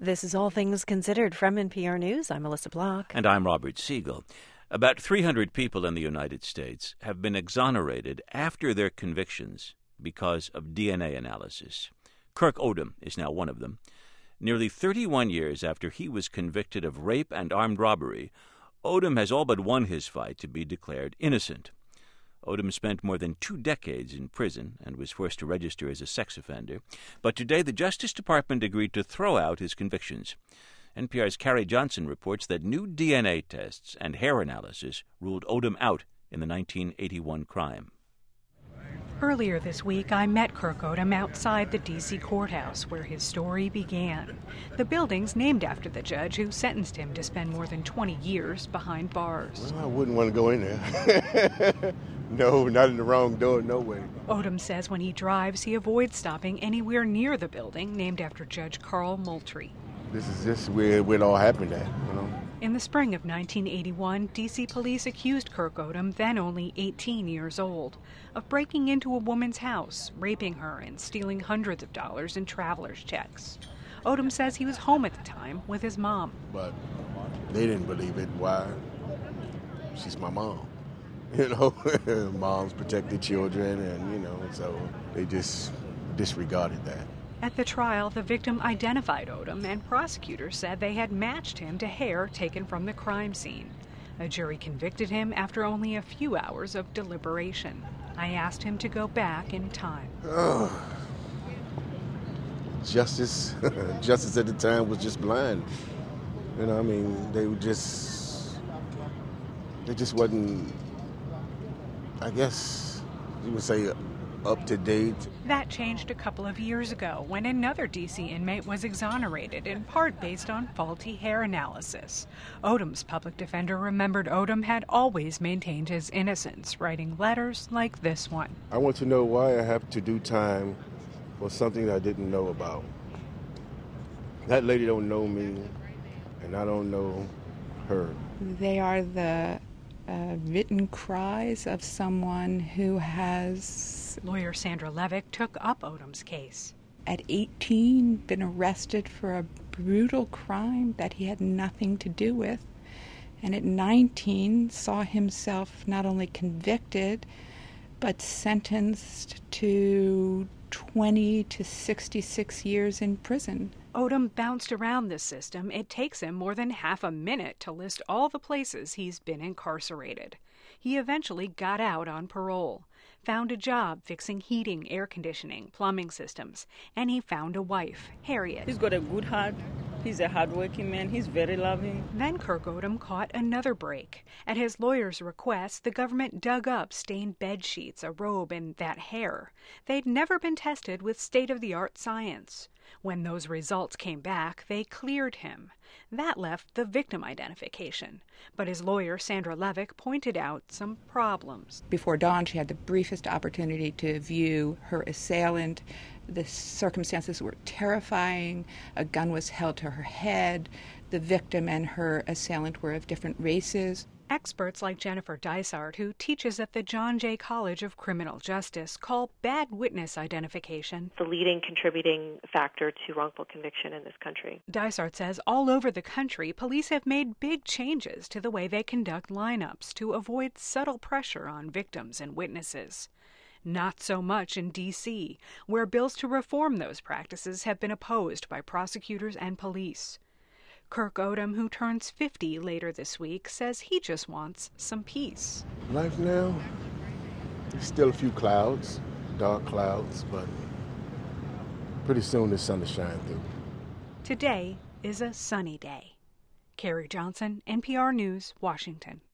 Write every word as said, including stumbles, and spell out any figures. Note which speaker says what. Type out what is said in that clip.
Speaker 1: This is All Things Considered from N P R News. I'm Melissa Block.
Speaker 2: And I'm Robert Siegel. About three hundred people in the United States have been exonerated after their convictions because of D N A analysis. Kirk Odom is now one of them. Nearly thirty-one years after he was convicted of rape and armed robbery, Odom has all but won his fight to be declared innocent. Odom spent more than two decades in prison and was forced to register as a sex offender. But today the Justice Department agreed to throw out his convictions. N P R's Carrie Johnson reports that new D N A tests and hair analysis ruled Odom out in the nineteen eighty-one crime.
Speaker 3: Earlier this week, I met Kirk Odom outside the D C courthouse where his story began. The building's named after the judge who sentenced him to spend more than twenty years behind bars.
Speaker 4: Well, I wouldn't want to go in there. No, not in the wrong door, no way.
Speaker 3: Odom says when he drives, he avoids stopping anywhere near the building named after Judge Carl Moultrie.
Speaker 4: This is just where, where it all happened at, you know.
Speaker 3: In the spring of nineteen eighty-one, D C police accused Kirk Odom, then only eighteen years old, of breaking into a woman's house, raping her, and stealing hundreds of dollars in traveler's checks. Odom says he was home at the time with his mom.
Speaker 4: But they didn't believe it. Why? She's my mom. You know, moms protect their children, and, you know, so they just disregarded that.
Speaker 3: At the trial, the victim identified Odom, and prosecutors said they had matched him to hair taken from the crime scene. A jury convicted him after only a few hours of deliberation. I asked him to go back in time.
Speaker 4: Oh. Justice, justice at the time was just blind. You know, I mean, they were just, they just wasn't, I guess you would say, up to date.
Speaker 3: That changed a couple of years ago when another D C inmate was exonerated, in part based on faulty hair analysis. Odom's public defender remembered Odom had always maintained his innocence, writing letters like this one.
Speaker 4: I want to know why I have to do time for something I didn't know about. That lady don't know me, and I don't know her.
Speaker 5: They are the Uh, written cries of someone who has...
Speaker 3: Lawyer Sandra Levick took up Odom's case.
Speaker 5: At eighteen, been arrested for a brutal crime that he had nothing to do with. And at nineteen, saw himself not only convicted, but sentenced to twenty to sixty-six years in prison.
Speaker 3: Odom bounced around this system. It takes him more than half a minute to list all the places he's been incarcerated. He eventually got out on parole, found a job fixing heating, air conditioning, plumbing systems, and he found a wife, Harriet.
Speaker 6: He's got a good heart. He's a hardworking man. He's very loving.
Speaker 3: Then Kirk Odom caught another break. At his lawyer's request, the government dug up stained bed sheets, a robe, and that hair. They'd never been tested with state-of-the-art science. When those results came back, they cleared him. That left the victim identification. But his lawyer, Sandra Levick, pointed out some problems.
Speaker 5: Before dawn, she had the briefest opportunity to view her assailant. The circumstances were terrifying. A gun was held to her head. The victim and her assailant were of different races.
Speaker 3: Experts like Jennifer Dysart, who teaches at the John Jay College of Criminal Justice, call bad witness identification
Speaker 7: the leading contributing factor to wrongful conviction in this country.
Speaker 3: Dysart says all over the country, police have made big changes to the way they conduct lineups to avoid subtle pressure on victims and witnesses. Not so much in D C, where bills to reform those practices have been opposed by prosecutors and police. Kirk Odom, who turns fifty later this week, says he just wants some peace.
Speaker 4: Life now, there's still a few clouds, dark clouds, but pretty soon the sun will shine through.
Speaker 3: Today is a sunny day. Carrie Johnson, N P R News, Washington.